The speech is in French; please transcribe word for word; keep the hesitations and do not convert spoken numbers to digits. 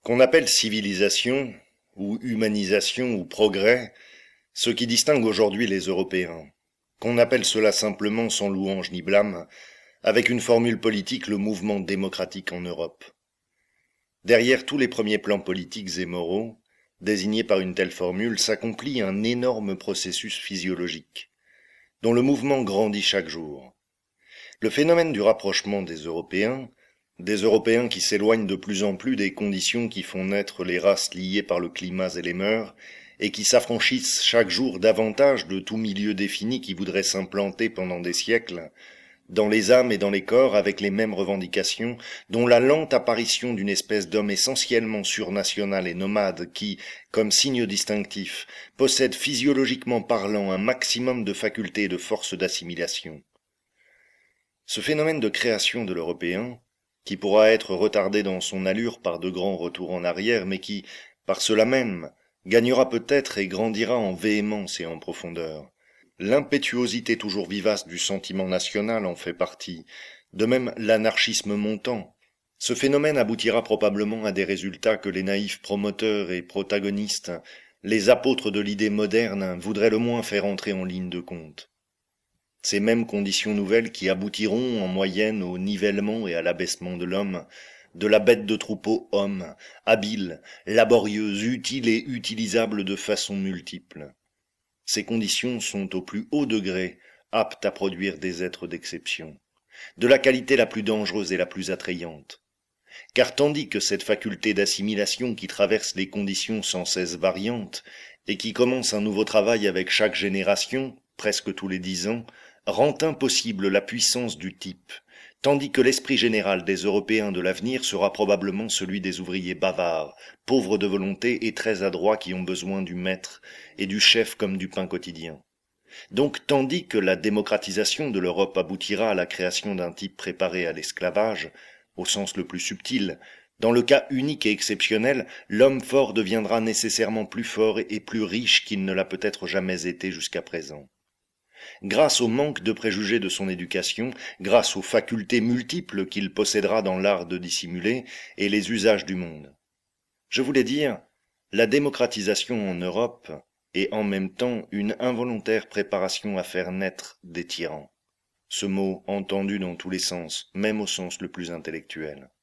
Qu'on appelle civilisation, ou humanisation, ou progrès, ce qui distingue aujourd'hui les Européens. Qu'on appelle cela simplement sans louange ni blâme, avec une formule politique, le mouvement démocratique en Europe. Derrière tous les premiers plans politiques et moraux, désignés par une telle formule, s'accomplit un énorme processus physiologique, dont le mouvement grandit chaque jour. Le phénomène du rapprochement des Européens, des Européens qui s'éloignent de plus en plus des conditions qui font naître les races liées par le climat et les mœurs, et qui s'affranchissent chaque jour davantage de tout milieu défini qui voudrait s'implanter pendant des siècles, dans les âmes et dans les corps avec les mêmes revendications, dont la lente apparition d'une espèce d'homme essentiellement surnational et nomade qui, comme signe distinctif, possède physiologiquement parlant un maximum de facultés et de force d'assimilation. Ce phénomène de création de l'Européen, qui pourra être retardé dans son allure par de grands retours en arrière, mais qui, par cela même, gagnera peut-être et grandira en véhémence et en profondeur. L'impétuosité toujours vivace du sentiment national en fait partie, de même l'anarchisme montant. Ce phénomène aboutira probablement à des résultats que les naïfs promoteurs et protagonistes, les apôtres de l'idée moderne, voudraient le moins faire entrer en ligne de compte. Ces mêmes conditions nouvelles qui aboutiront en moyenne au nivellement et à l'abaissement de l'homme, de la bête de troupeau homme, habile, laborieuse, utile et utilisable de façons multiples. Ces conditions sont au plus haut degré aptes à produire des êtres d'exception, de la qualité la plus dangereuse et la plus attrayante. Car tandis que cette faculté d'assimilation qui traverse les conditions sans cesse variantes, et qui commence un nouveau travail avec chaque génération, presque tous les dix ans, rend impossible la puissance du type, tandis que l'esprit général des Européens de l'avenir sera probablement celui des ouvriers bavards, pauvres de volonté et très adroits qui ont besoin du maître et du chef comme du pain quotidien. Donc tandis que la démocratisation de l'Europe aboutira à la création d'un type préparé à l'esclavage, au sens le plus subtil, dans le cas unique et exceptionnel, l'homme fort deviendra nécessairement plus fort et plus riche qu'il ne l'a peut-être jamais été jusqu'à présent. Grâce au manque de préjugés de son éducation, grâce aux facultés multiples qu'il possédera dans l'art de dissimuler et les usages du monde. Je voulais dire, la démocratisation en Europe est en même temps une involontaire préparation à faire naître des tyrans. Ce mot entendu dans tous les sens, même au sens le plus intellectuel.